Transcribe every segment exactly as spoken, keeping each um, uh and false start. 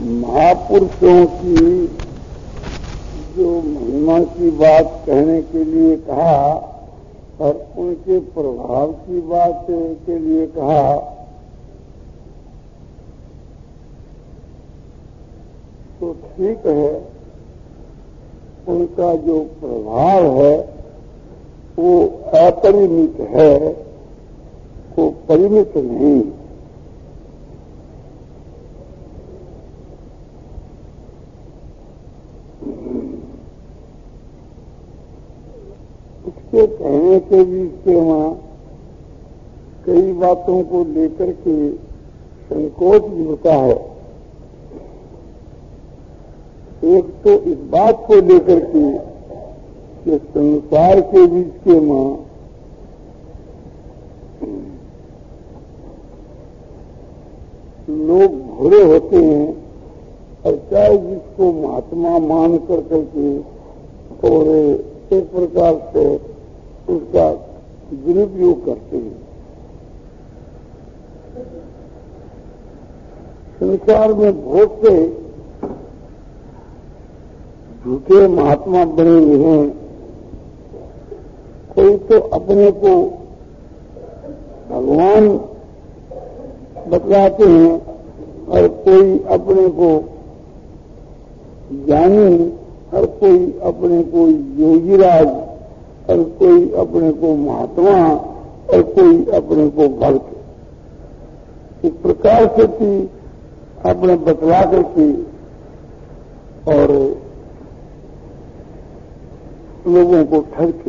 महापुरुषों की जो महिमा की बात कहने के लिए कहा और उनके प्रभाव की बात के लिए कहा, तो ठीक है, उनका जो प्रभाव है वो अपरिमित है, वो परिमित नहीं। उसके कहने के बीच के वहां कई बातों को लेकर के संकोच भी होता है। एक तो इस बात को लेकर के कि संसार के बीच के मां लोग भूरे होते हैं और चाहे जिसको महात्मा मान कर करके और एक प्रकार से उसका दुरुपयोग करते हैं। संसार में बहुत से झूठे महात्मा बने हुए हैं। कोई तो अपने को भगवान बतलाते हैं और कोई अपने को ज्ञानी और कोई अपने को योगीराज और कोई अपने को महात्मा और कोई अपने को भक्त। इस प्रकार से भी अपने बतला करके और लोगों को ठगते।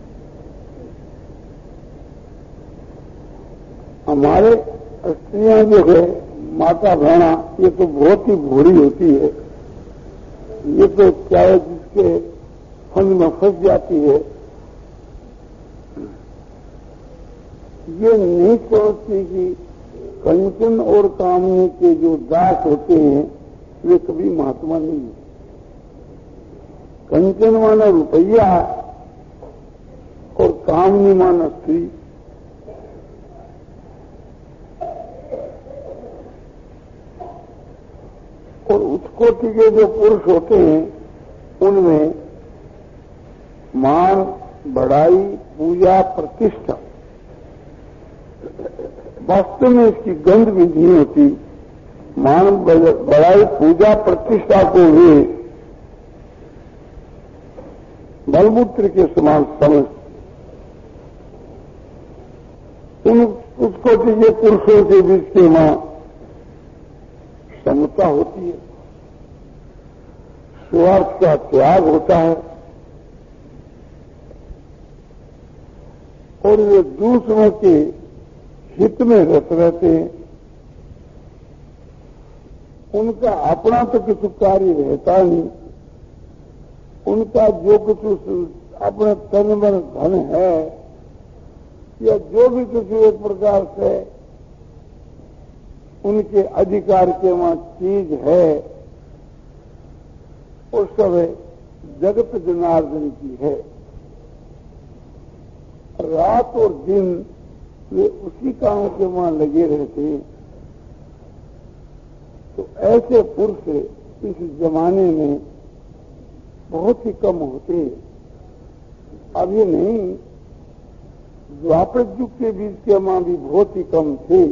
हमारे स्त्रियां जो है माता बहना, ये तो बहुत ही भूरी होती है। ये तो चाहे जिसके फंद में फंस जाती है, ये नहीं सोचती कि कंचन और कामनी के जो दास होते हैं वे कभी महात्मा नहीं है। कंचन माना रुपया और कामनी माना स्त्री। और उस कोटि के जो पुरुष होते हैं उनमें मान, बड़ाई, पूजा, प्रतिष्ठा, वास्तव में इसकी गंध भी नहीं होती। मान, बड़ाई, पूजा, प्रतिष्ठा को वे बलमूत्र के समान समझ, उन उसको के पुरुषों के बीच के मां समता होती है, स्वार्थ का त्याग होता है और वे दूसरों के हित में रत रहते हैं। उनका अपना तो किसी कार्य रहता नहीं। उनका जो कुछ अपने तन मन धन है या जो भी कुछ एक प्रकार से उनके अधिकार के वहां चीज है, उस समय जगत जनार्दन की है। रात और दिन वे उसी काम के वहां लगे रहते हैं। तो ऐसे पुरुष इस जमाने में बहुत ही कम होते हैं। अब ये नहीं, द्वापर युग के बीच के मां भी बहुत ही कम थे।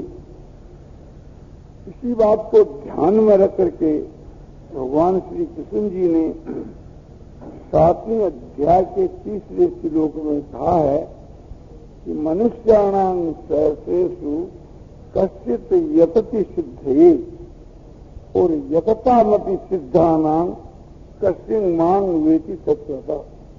इसी बात को ध्यान में रख करके भगवान श्री कृष्ण जी ने सातवें अध्याय के तीसरे श्लोक में कहा है कि मनुष्याणां सहस्रेषु कश्चित् यतति सिद्धये और यततामपि सिद्धानां कश्चित् मां वेति तत्वतः।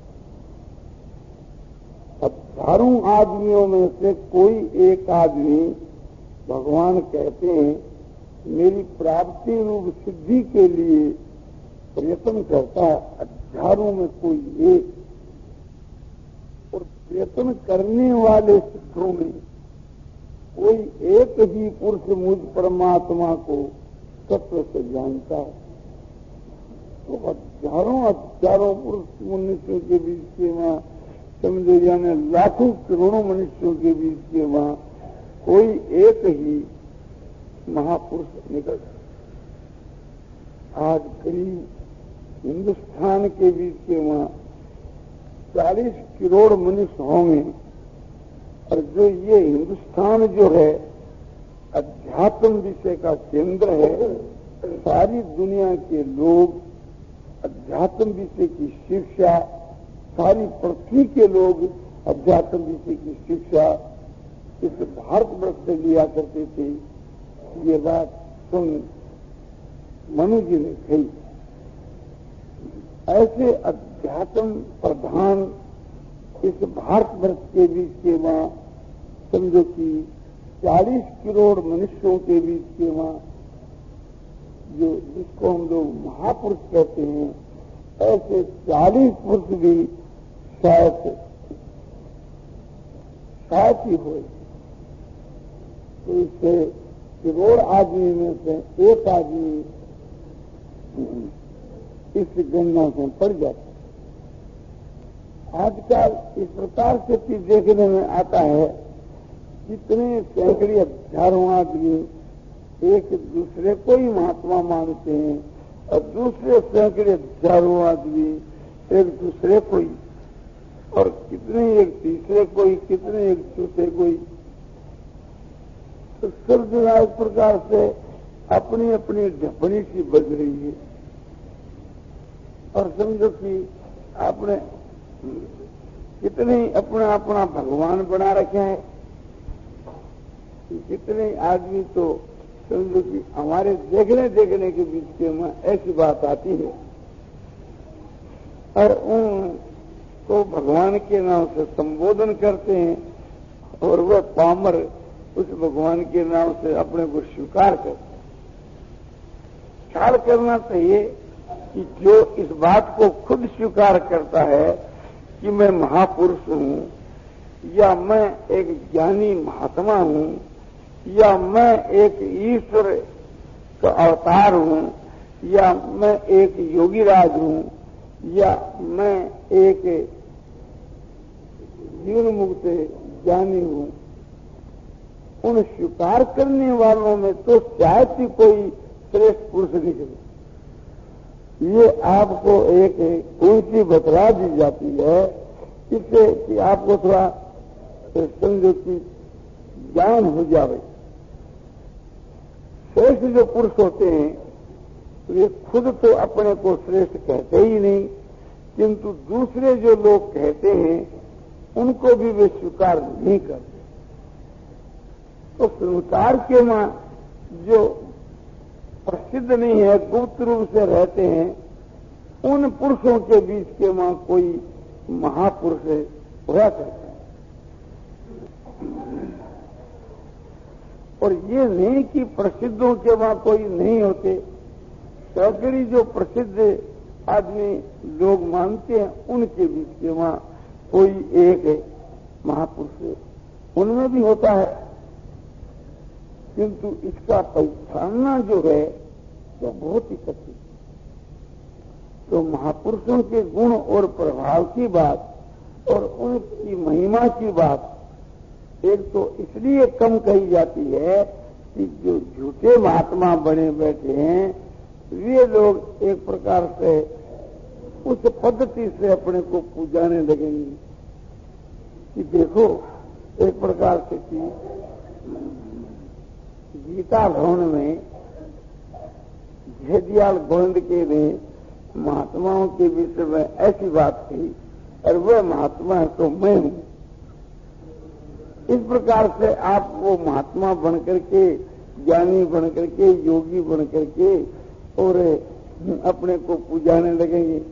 हजारों आदमियों में से कोई एक आदमी भगवान कहते हैं मेरी प्राप्ति रूप सिद्धि के लिए प्रयत्न करता है। हजारों में कोई एक, और प्रयत्न करने वाले सिद्धों में कोई एक ही पुरुष मुझ परमात्मा को तत्व से जानता है। तो हजारों हजारों पुरुष मनुष्यों के बीच के वहां समझे जाने लाखों करोड़ों मनुष्यों के बीच के वहां कोई एक ही महापुरुष निकल आज करीब हिंदुस्तान के बीच के वहां चालीस करोड़ मनुष्य होंगे, और जो ये हिंदुस्तान जो है अध्यात्म विषय का केंद्र है। सारी दुनिया के लोग अध्यात्म विषय की शिक्षा, सारी पृथ्वी के लोग अध्यात्म विषय की शिक्षा इस भारतवर्ष से लिया करते थे। ये बात सुन मनु जी ने कही। ऐसे अध्यात्म प्रधान इस भारतवर्ष के बीच के वहां समझो कि चालीस करोड़ मनुष्यों के बीच के वहां जो जिसको हम लोग महापुरुष कहते हैं, ऐसे चालीस पुरुष भी शायद शायद ही हो। तो इससे करोड़ आदमी में से एक आदमी इस गणना से पड़ जाता है। आजकल इस प्रकार से चीज देखने में आता है, कितने सैकड़े हजारों आदमी एक दूसरे को ही महात्मा मानते हैं, और दूसरे सैकड़े हजारों आदमी एक दूसरे को ही, और कितने एक तीसरे को ही, कितने एक चौथे को ही। तो सब जगह इस प्रकार से अपनी अपनी ढपनी सी बज रही है। और समझो कि आपने कितने अपना अपना भगवान बना रखे हैं। कितने आदमी तो समझो कि हमारे देखने देखने के बीच के में ऐसी बात आती है, और उनको भगवान के नाम से संबोधन करते हैं, और वह पामर उस भगवान के नाम से अपने को स्वीकार करते हैं। ख्याल करना चाहिए कि जो इस बात को खुद स्वीकार करता है कि मैं महापुरुष हूं, या मैं एक ज्ञानी महात्मा हूं, या मैं एक ईश्वर का अवतार हूं, या मैं एक योगीराज हूं, या मैं एक जीवन मुक्त ज्ञानी हूं, उन स्वीकार करने वालों में तो शायद ही कोई श्रेष्ठ पुरुष निकले। ये आपको एक उल्टी बतला दी जाती है, इससे कि आपको थोड़ा समझो कि ज्ञान हो जाए। श्रेष्ठ जो पुरुष होते हैं वे खुद तो अपने को श्रेष्ठ कहते ही नहीं, किंतु दूसरे जो लोग कहते हैं उनको भी वे स्वीकार नहीं करते। तो संसार के मां जो प्रसिद्ध नहीं है, गुप्त रूप से रहते हैं, उन पुरुषों के बीच के मां कोई महापुरुष हुआ करता है। और ये नहीं कि प्रसिद्धों के वहां कोई नहीं होते। सैकड़ी जो प्रसिद्ध आदमी लोग मानते हैं उनके बीच के वहां कोई एक महापुरुष उनमें भी होता है, किंतु इसका पहचानना जो है वो बहुत ही कठिन। तो महापुरुषों के गुण और प्रभाव की बात और उनकी महिमा की बात एक तो इसलिए कम कही जाती है कि जो झूठे महात्मा बने बैठे हैं वे लोग एक प्रकार से उस पद्धति से अपने को पूजाने लगेंगे कि देखो एक प्रकार से कि गीता भवन में जयदयाल गोविंद के ने महात्माओं के विषय में ऐसी बात कही, और वह महात्मा है तो मैं हूं। इस प्रकार से आप वो महात्मा बनकर के, ज्ञानी बनकर के, योगी बनकर के और अपने को पूजाने लगेंगे।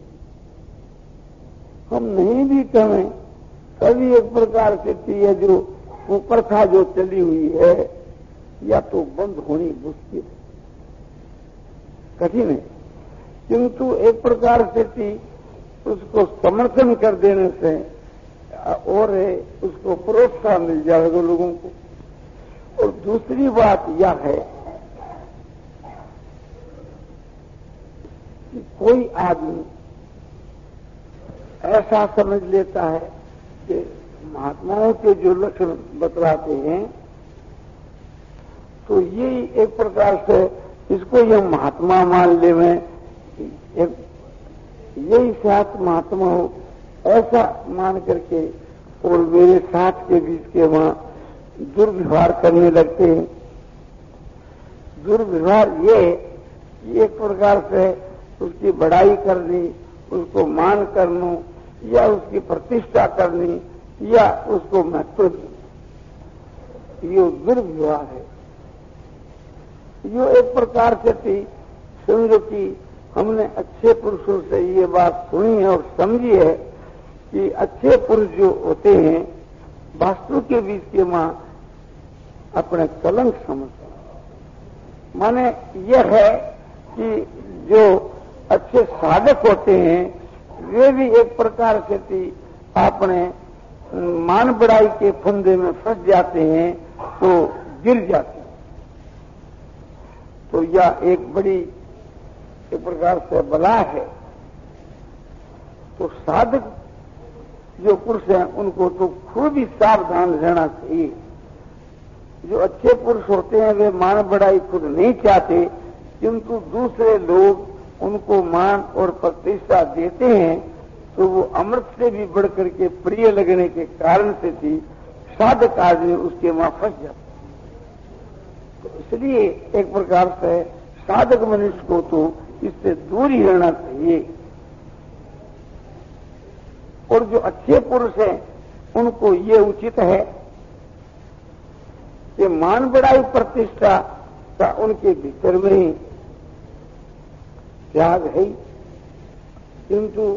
हम नहीं भी कहें तभी एक प्रकार से ये जो वो प्रथा जो चली हुई है या तो बंद होनी मुश्किल कठिन है, किंतु एक प्रकार से थी उसको समर्थन कर देने से और उसको प्रोत्साहन मिल जाएगा लोगों को। और दूसरी बात यह है कि कोई आदमी ऐसा समझ लेता है कि महात्माओं के जो लक्षण बतलाते हैं तो ये एक प्रकार से इसको ये महात्मा मान ले, मैं एक यही साथ महात्मा हो ऐसा मान करके और मेरे साथ के बीच के वहां दुर्व्यवहार करने लगते हैं। दुर्व्यवहार ये एक प्रकार से उसकी बड़ाई करनी, उसको मान करना या उसकी प्रतिष्ठा करनी या उसको महत्व देना, ये दुर्व्यवहार है। यो एक प्रकार से थी, समझो कि हमने अच्छे पुरुषों से ये बात सुनी है और समझी है कि अच्छे पुरुष जो होते हैं वास्तु के बीच के मां अपने कलंक समझते हैं। माने यह है कि जो अच्छे साधक होते हैं वे भी एक प्रकार से थी अपने मान बढ़ाई के फंदे में फंस जाते हैं तो गिर जाते हैं। तो यह एक बड़ी एक प्रकार से बला है। तो साधक जो पुरुष हैं उनको तो खूब ही सावधान रहना चाहिए। जो अच्छे पुरुष होते हैं वे मान बढ़ाई खुद नहीं चाहते, किंतु दूसरे लोग उनको मान और प्रतिष्ठा देते हैं तो वो अमृत से भी बढ़कर के प्रिय लगने के कारण से थी साधक आदमी उसके वहां फंस जाता। तो इसलिए एक प्रकार से साधक मनुष्य को तो इससे दूर ही रहना चाहिए। और जो अच्छे पुरुष हैं उनको ये उचित है कि मान बढ़ाई प्रतिष्ठा का उनके भीतर में ही त्याग है, किंतु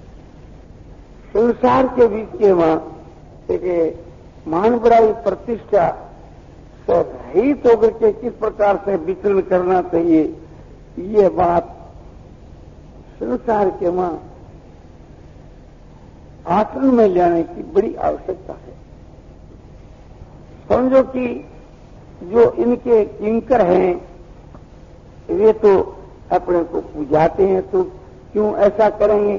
संसार के बीच के वहां एक मान बढ़ाई प्रतिष्ठा से रहित होकर के किस प्रकार से विचरण करना चाहिए, ये बात संसार के वहां आचरण में लाने की बड़ी आवश्यकता है। समझो कि जो इनके किंकर हैं वे तो अपने को पूजाते हैं, तो क्यों ऐसा करेंगे?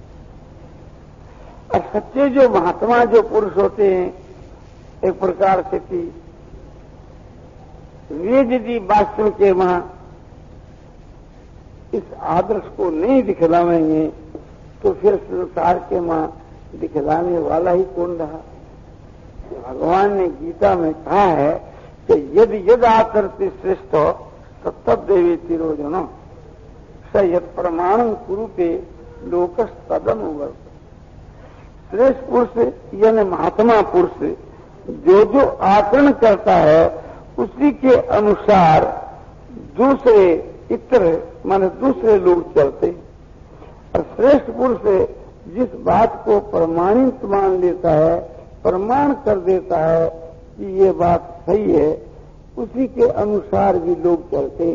और सच्चे जो महात्मा जो पुरुष होते हैं एक प्रकार से कि वे यदि वास्तव के वहां इस आदर्श को नहीं दिखलावेंगे तो फिर संसार के वहां दिखलाने वाला ही कौन रहा? भगवान ने गीता में कहा है कि यदि यद आचरति श्रेष्ठ तब देवी तिरोजन स यद प्रमाणम कुरुते लोकस तदम वर्त। श्रेष्ठ पुरुष यानी महात्मा पुरुष जो जो आचरण करता है उसी के अनुसार दूसरे इतर माने दूसरे लोग चलते। और श्रेष्ठ पुरुष जिस बात को प्रमाणित मान लेता है, प्रमाण कर देता है कि ये बात सही है, उसी के अनुसार भी लोग चलते।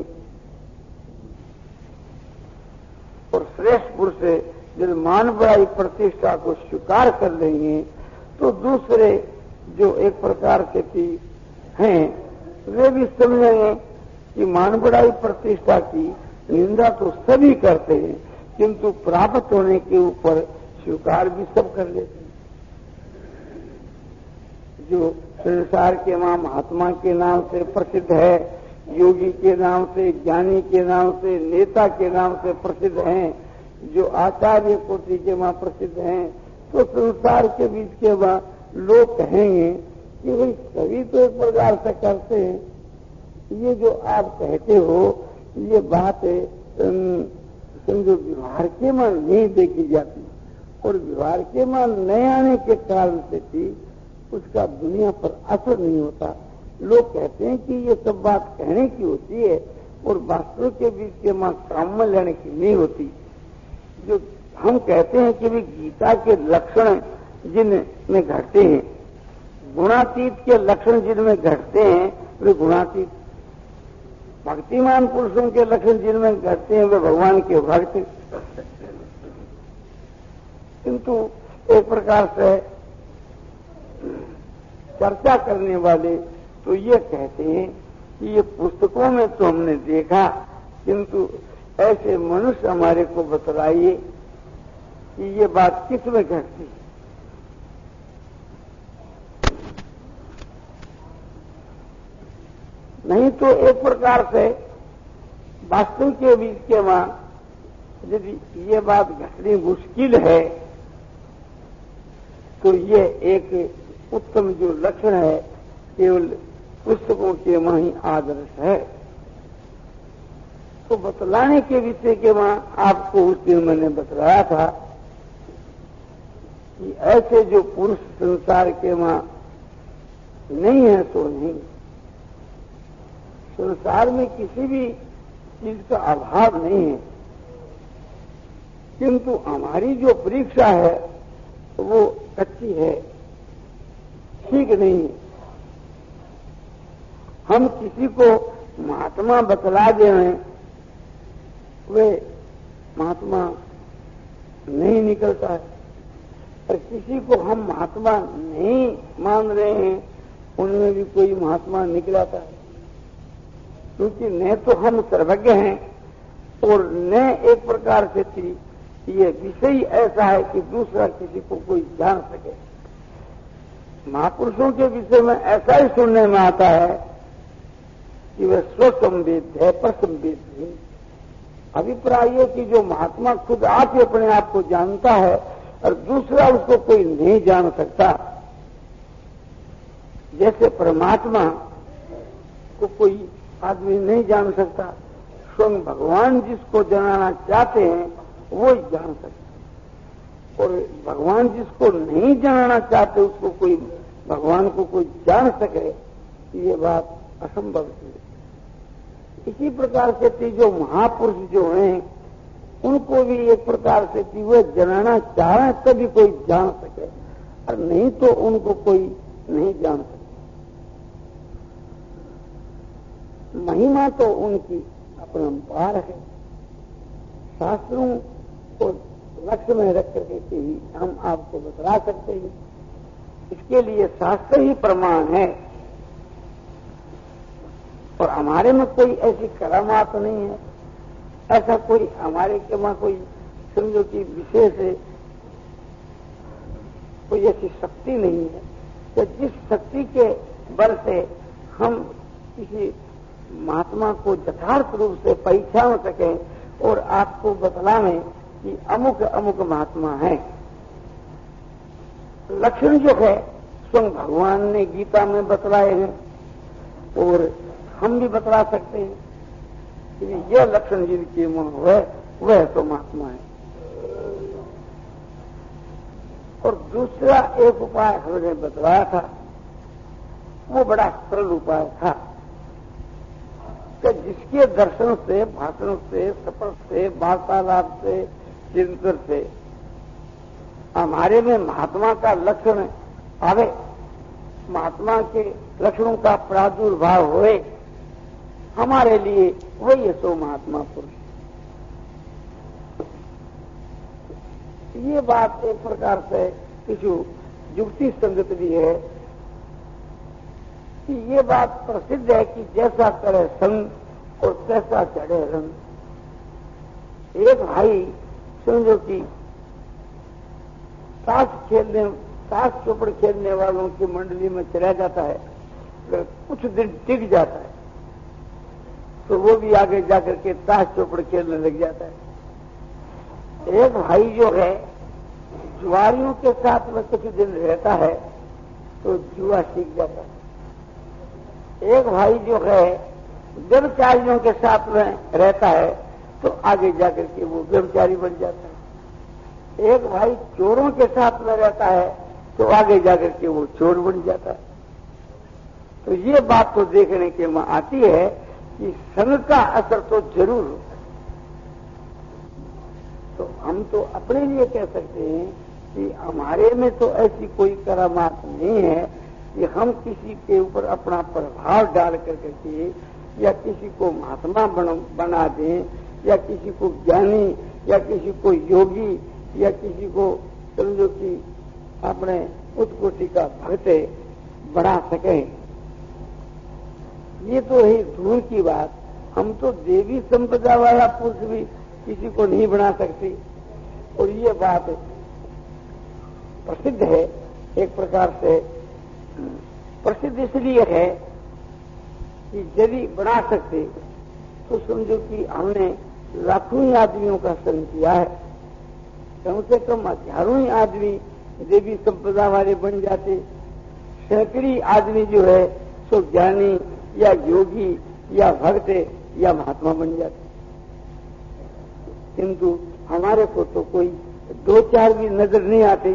और श्रेष्ठ पुरुष जब मान बढ़ाई प्रतिष्ठा को स्वीकार कर लेंगे तो दूसरे जो एक प्रकार के हैं वे भी समझेंगे कि मान बढ़ाई प्रतिष्ठा की निंदा तो सभी करते हैं, किंतु प्राप्त होने के ऊपर स्वीकार भी सब कर लेते हैं। जो संसार के वहां महात्मा के नाम से प्रसिद्ध है, योगी के नाम से, ज्ञानी के नाम से, नेता के नाम से प्रसिद्ध हैं, जो आचार्य कोटि के वहां प्रसिद्ध हैं, तो संसार के बीच के वहां लोग कहेंगे कि भाई सभी तो एक प्रकार से करते हैं, ये जो आप कहते हो ये बात समझो व्यवहार के मान नहीं देखी जाती, और व्यवहार के मान नहीं आने के कारण से भी उसका दुनिया पर असर नहीं होता। लोग कहते हैं कि ये सब बात कहने की होती है और वास्तव के बीच के मां काम में लेने की नहीं होती। जो हम कहते हैं कि भी गीता के लक्षण जिनमें घटते हैं, गुणातीत के लक्षण जिनमें घटते हैं वे गुणातीत, भक्तिमान पुरुषों के लक्षण जिनमें घटते हैं वे भगवान के भक्त। किंतु एक प्रकार से चर्चा करने वाले तो ये कहते हैं कि ये पुस्तकों में तो हमने देखा, किंतु ऐसे मनुष्य हमारे को बतलाइए कि ये बात किस में घटती। नहीं तो एक प्रकार से वास्तव के बीच के वहां यदि ये बात घटनी मुश्किल है तो ये एक उत्तम जो लक्षण है केवल पुस्तकों के वहां ही आदर्श है। तो बतलाने के विषय के वहां आपको उस दिन मैंने बतलाया था कि ऐसे जो पुरुष संसार के वहां नहीं है तो नहीं, संसार में किसी भी चीज का अभाव नहीं है, किंतु हमारी जो परीक्षा है वो कच्ची है, ठीक नहीं है। हम किसी को महात्मा बतला दे रहे हैं, वे महात्मा नहीं निकलता है, और किसी को हम महात्मा नहीं मान रहे हैं उनमें भी कोई महात्मा निकलाता है। क्योंकि न तो हम सर्वज्ञ हैं और न एक प्रकार से थी ये विषय ऐसा है कि दूसरा किसी को कोई जान सके। महापुरुषों के विषय में ऐसा ही सुनने में आता है कि वे स्वसंवेद है, परसंवेद नहीं। अभिप्राय ये कि जो महात्मा खुद आके अपने आप को जानता है और दूसरा उसको कोई नहीं जान सकता। जैसे परमात्मा को कोई आदमी नहीं जान सकता, स्वयं भगवान जिसको जानना चाहते हैं वो ही जान सकता, और भगवान जिसको नहीं जानना चाहते उसको कोई भगवान को कोई जान सके, ये बात असंभव है। इसी प्रकार से थी जो महापुरुष जो हैं उनको भी एक प्रकार से थी वे जानना चाहे तभी कोई जान सके, और नहीं तो उनको कोई नहीं जान सके। महिमा तो उनकी अपरंपार है, शास्त्रों को लक्ष्य में रख करके ही हम आपको बतला सकते हैं। इसके लिए शास्त्र ही प्रमाण है, और हमारे में कोई ऐसी करामात नहीं है, ऐसा कोई हमारे के वहां कोई समझो कि विशेष है, कोई ऐसी शक्ति नहीं है कि जिस शक्ति के बल से हम किसी महात्मा को यथार्थ रूप से पहचान सकें और आपको बतलावें कि अमुक अमुक महात्मा है। लक्षण जो है स्वयं भगवान ने गीता में बतलाए हैं और हम भी बतला सकते हैं कि यह लक्षण जिनके मन है वह तो महात्मा है। और दूसरा एक उपाय हमने बतलाया था, वो बड़ा सरल उपाय था कि जिसके दर्शन से, भाषण से, शपथ से, वार्तालाप से, चिंतन से हमारे में महात्मा का लक्षण आवे, महात्मा के लक्षणों का प्रादुर्भाव होए, हमारे लिए वही सो महात्मा पुरुष। ये बात एक प्रकार से किसी युक्ति संगत भी है कि ये बात प्रसिद्ध है कि जैसा करे संग और तैसा चढ़े रंग। एक भाई समझो कि ताश खेलने ताश चौपड़ खेलने वालों की मंडली में चला जाता है, तो कुछ दिन टिक जाता है तो वो भी आगे जाकर के ताश चौपड़ खेलने लग जाता है। एक भाई जो है जुआरियों के साथ में कुछ दिन रहता है तो जुआ सीख जाता है। एक भाई जो है व्यभिचारियों के साथ में रहता है तो आगे जाकर के वो व्यभिचारी बन जाता है। एक भाई चोरों के साथ में रहता है तो आगे जाकर के वो चोर बन जाता है। तो ये बात तो देखने के में आती है कि संग का असर तो जरूर होता है। तो हम तो अपने लिए कह सकते हैं कि हमारे में तो ऐसी कोई करामात नहीं है कि हम किसी के ऊपर अपना प्रभाव डाल करके या किसी को महात्मा बना दें या किसी को ज्ञानी या किसी को योगी या किसी को समझो कि अपने उत्कोटि का भक्त बना सके। ये तो है दूर की बात। हम तो देवी संप्रदा वाला पुरुष भी किसी को नहीं बना सकते। और ये बात प्रसिद्ध है, एक प्रकार से प्रसिद्ध इसलिए है कि यदि बना सकते तो समझो कि हमने लाखों ही आदमियों का संग किया है, कम से कम हजारों ही आदमी देवी संपदा वाले बन जाते, सैकड़ी आदमी जो है सो ज्ञानी या योगी या भक्त या महात्मा बन जाते। किंतु हमारे को तो कोई दो चार भी नजर नहीं आते।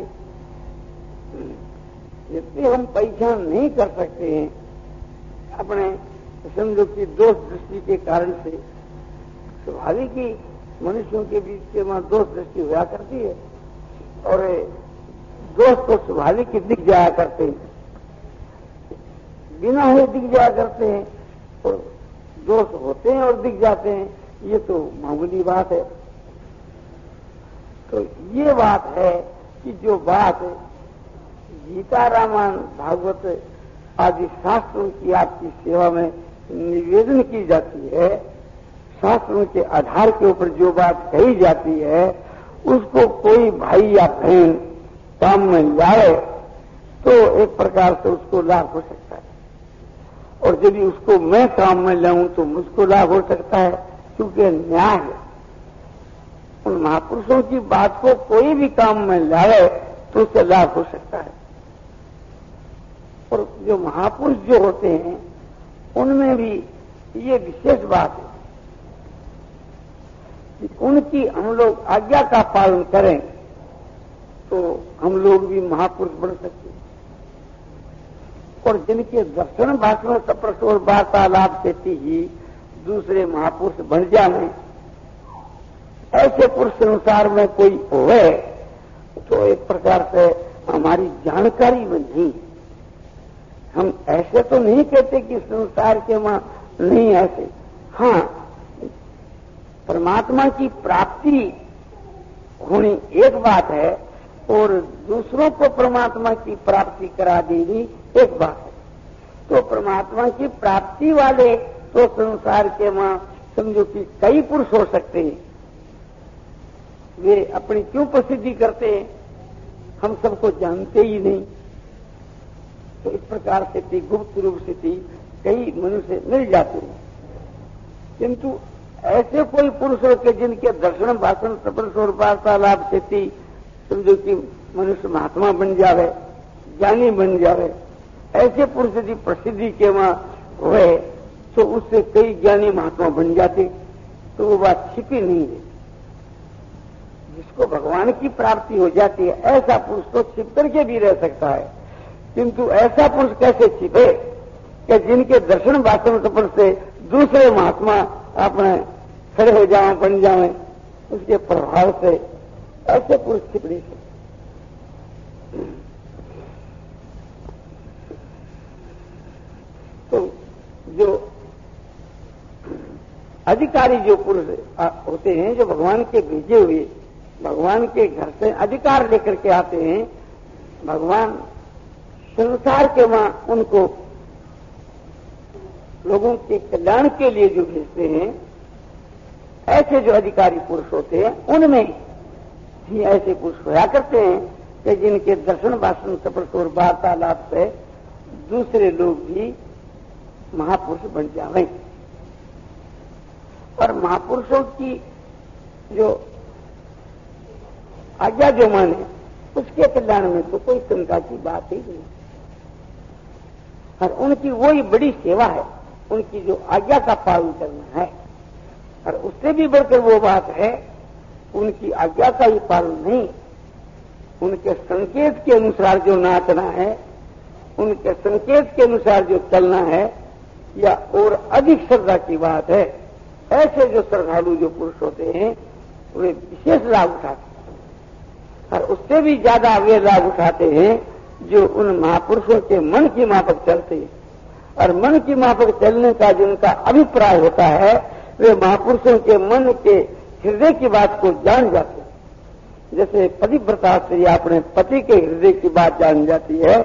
जितने हम पहचान नहीं कर सकते हैं अपने समझो कि दोष दृष्टि के कारण से, स्वाभाविक ही मनुष्यों के बीच के वहां दोष दृष्टि हुआ करती है और दोष तो स्वाभाविक ही दिख जाया करते हैं, बिना हुए दिख जाया करते हैं, और दोष होते हैं और दिख जाते हैं, ये तो मामूली बात है। तो ये बात है कि जो बात गीता रामायण भागवत आदि शास्त्रों की आपकी सेवा में निवेदन की जाती है, शास्त्रों के आधार के ऊपर जो बात कही जाती है, उसको कोई भाई या बहन काम में लाए तो एक प्रकार से उसको लाभ हो सकता है, और यदि उसको मैं काम में लाऊं तो मुझको लाभ हो सकता है, क्योंकि न्याय है। उन महापुरुषों की बात को कोई भी काम में लाए तो उससे लाभ हो सकता है। और जो महापुरुष जो होते हैं उनमें भी ये विशेष बात है कि उनकी हम लोग आज्ञा का पालन करें तो हम लोग भी महापुरुष बन सकते हैं। और जिनके दर्शन भाषण सप्रश और वार्तालाप से ही दूसरे महापुरुष बन जाए, ऐसे पुरुष संसार में कोई होवे तो एक प्रकार से हमारी जानकारी में नहीं। हम ऐसे तो नहीं कहते कि संसार के वहां नहीं ऐसे, हाँ परमात्मा की प्राप्ति होनी एक बात है और दूसरों को परमात्मा की प्राप्ति करा देनी एक बात है। तो परमात्मा की प्राप्ति वाले तो संसार के वहां समझो कि कई पुरुष हो सकते हैं, वे अपनी क्यों प्रसिद्धि करते हैं, हम सबको जानते ही नहीं। तो इस प्रकार से थी गुप्त रूप से थी कई मनुष्य मिल जाते हैं, किंतु ऐसे कोई पुरुष होते जिनके दर्शन भाषण सप्रश और वार्तालाप से थी समझो कि मनुष्य महात्मा बन जावे, ज्ञानी बन जावे, ऐसे पुरुष यदि प्रसिद्धि के वहां हुए तो उससे कई ज्ञानी महात्मा बन जाते, तो वो बात छिपी नहीं है। जिसको भगवान की प्राप्ति हो जाती है ऐसा पुरुष तो छिप करके भी रह सकता है, किंतु ऐसा पुरुष कैसे छिपे कि जिनके दर्शन भाषण सफर से दूसरे महात्मा अपने खड़े हो जाए, बन जाए, उसके प्रभाव से ऐसे पुरुष छिप नहीं सकते। तो जो अधिकारी जो पुरुष होते हैं, जो भगवान के भेजे हुए भगवान के घर से अधिकार लेकर के आते हैं, भगवान संसार के वहां उनको लोगों के कल्याण के लिए जो भेजते हैं, ऐसे जो अधिकारी पुरुष होते हैं उनमें ही ऐसे पुरुष होया करते हैं कि जिनके दर्शन भाषण सप्रश और वार्तालाप से दूसरे लोग भी महापुरुष बन जावे। और महापुरुषों की जो आज्ञा जो माने उसके कल्याण में तो कोई शंका की बात ही नहीं। और उनकी वही बड़ी सेवा है, उनकी जो आज्ञा का पालन करना है। और उससे भी बढ़कर वो बात है, उनकी आज्ञा का ही पालन नहीं, उनके संकेत के अनुसार जो नाचना है, उनके संकेत के अनुसार जो चलना है, या और अधिक श्रद्धा की बात है। ऐसे जो श्रद्धालु जो पुरुष होते हैं वे विशेष लाभ उठाते हैं, और उससे भी ज्यादा वे लाभ उठाते हैं जो उन महापुरुषों के मन की माफक चलते हैं। और मन की माफक चलने का जिनका अभिप्राय होता है, वे महापुरुषों के मन के हृदय की बात को जान जाते हैं। जैसे पतिव्रता स्त्री अपने पति के हृदय की बात जान जाती है,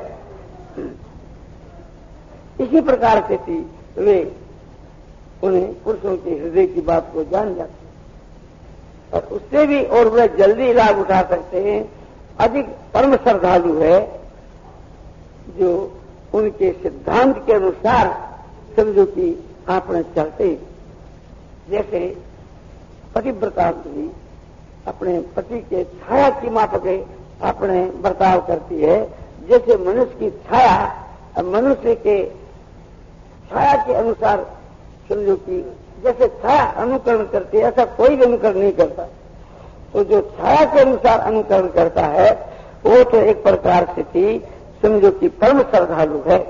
इसी प्रकार से थी वे उन्हें पुरुषों के हृदय की बात को जान जाते हैं, और उससे भी और वे जल्दी लाभ उठा सकते हैं। अधिक परम श्रद्धालु है जो उनके सिद्धांत के अनुसार समझो कि आपने चलते, जैसे पतिव्रता स्त्री अपने पति के छाया की माफक अपने बर्ताव करती है, जैसे मनुष्य की छाया मनुष्य के छाया के अनुसार समझो कि जैसे छाया अनुकरण करती है, ऐसा कोई भी अनुकरण नहीं करता। तो जो छाया के अनुसार अनुकरण करता है वो तो एक प्रकार से थी समझो कि परम श्रद्धालु है,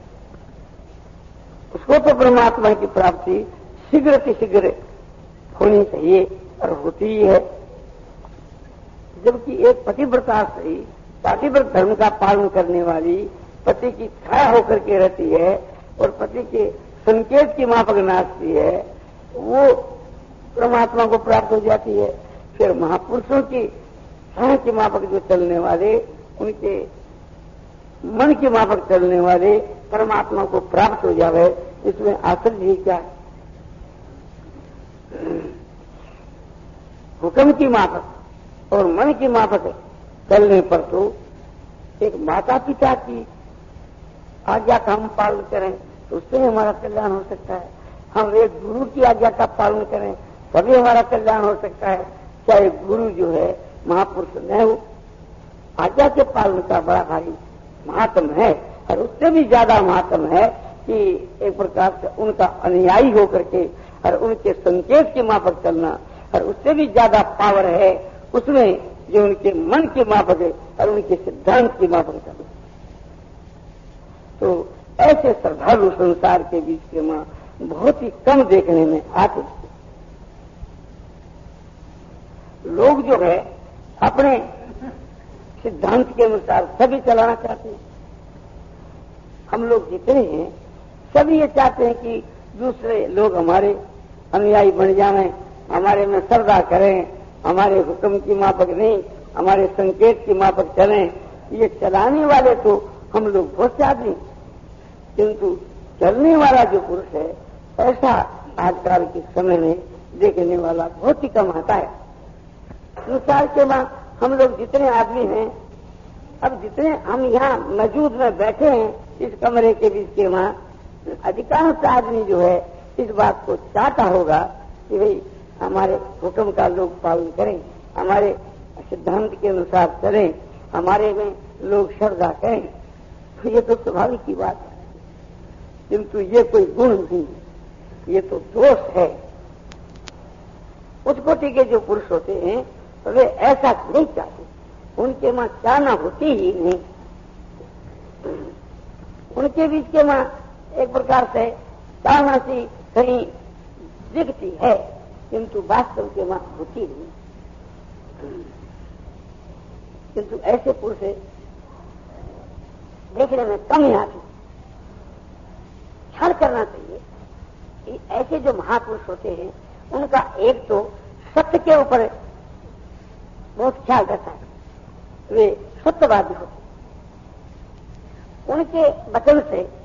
उसको तो परमात्मा की प्राप्ति शीघ्र से शीघ्र होनी चाहिए और होती ही है। जबकि एक पतिव्रता स्त्री पातिव्रत धर्म का पालन करने वाली पति की छाया होकर के रहती है और पति के संकेत की माफक नाचती है, वो परमात्मा को प्राप्त हो जाती है। फिर महापुरुषों की छाया की माफक जो चलने वाले, उनके मन की माफक चलने वाले परमात्मा को प्राप्त हो जावे, इसमें आश्चर्य ही क्या है। हुक्म की माफक और मन की माफक चलने पर तो एक माता पिता की आज्ञा का हम पालन करें तो उससे हमारा कल्याण हो सकता है। हम एक गुरु की आज्ञा का पालन करें तभी हमारा कल्याण हो सकता है। चाहे गुरु जो है महापुरुष न हो, आज्ञा के पालन का बड़ा भारी महात्म है और उससे भी ज्यादा महात्म है कि एक प्रकार से उनका अनुयायी होकर के और उनके संकेत के माफक चलना, और उससे भी ज्यादा पावर है उसमें जो उनके मन के माफक है और उनके सिद्धांत के माफक चलना। तो ऐसे श्रद्धालु संसार के बीच के मां बहुत ही कम देखने में आते। लोग जो है अपने सिद्धांत के अनुसार सभी चलाना चाहते हैं। हम लोग जितने हैं सभी ये चाहते हैं कि दूसरे लोग हमारे अनुयायी बन जाएं, हमारे में श्रद्धा करें, हमारे हुक्म की माफक नहीं, हमारे संकेत की माफक चलें। ये चलाने वाले तो हम लोग बहुत चाहते हैं, किंतु चलने वाला जो पुरुष है ऐसा आजकल के समय में देखने वाला बहुत ही कम आता है। संसार के मां हम लोग जितने आदमी हैं, अब जितने हम यहाँ मौजूद में बैठे हैं इस कमरे के बीच के मां, अधिकांश आदमी जो है इस बात को चाहता होगा कि भाई हमारे हुक्म का लोग पालन करें, हमारे सिद्धांत के अनुसार चलें, हमारे में लोग श्रद्धा करें। तो ये तो स्वाभाविक की बात है, किंतु ये कोई गुण नहीं, ये तो दोष है। उस कोटि के जो पुरुष होते हैं वे ऐसा नहीं चाहते, उनके मां चाहना होती ही नहीं। उनके बीच के मां एक प्रकार से चाहना सी कहीं दिखती है, किंतु वास्तव के मां होती नहीं। किंतु ऐसे पुरुष देखने में कम ही आते। ख्याल करना चाहिए कि ऐसे जो महापुरुष होते हैं उनका एक तो सत्य के ऊपर बहुत ख्याल रहता है, वे सत्यवादी होते। उनके वचन से